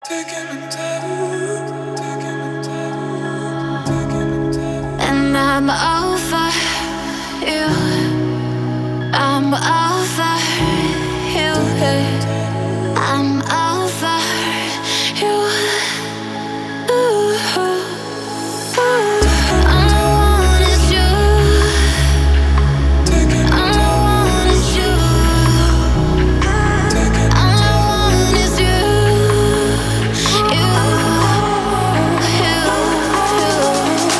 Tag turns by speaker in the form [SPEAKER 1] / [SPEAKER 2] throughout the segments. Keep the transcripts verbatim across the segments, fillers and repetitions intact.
[SPEAKER 1] And I'm over you. I'm over you. I'm over you. Ooh, ooh. All I want is you. All I want is you. All I want is you. You, you, you.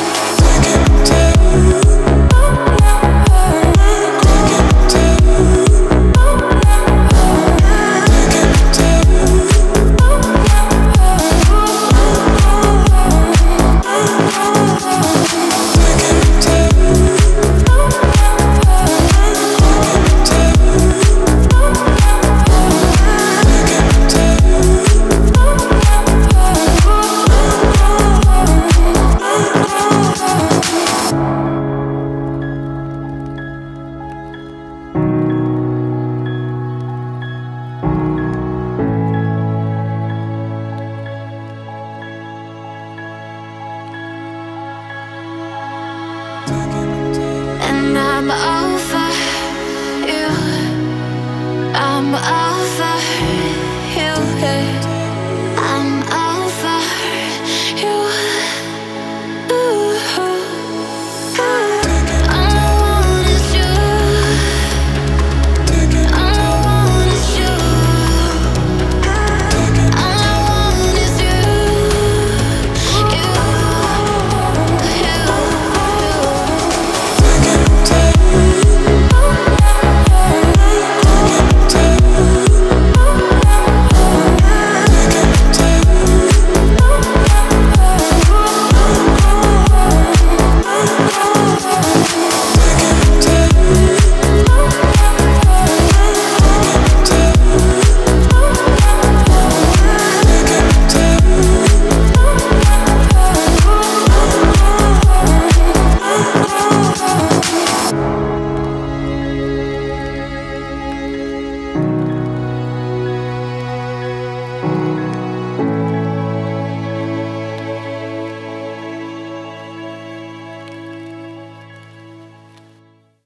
[SPEAKER 1] And I'm over you. I'm over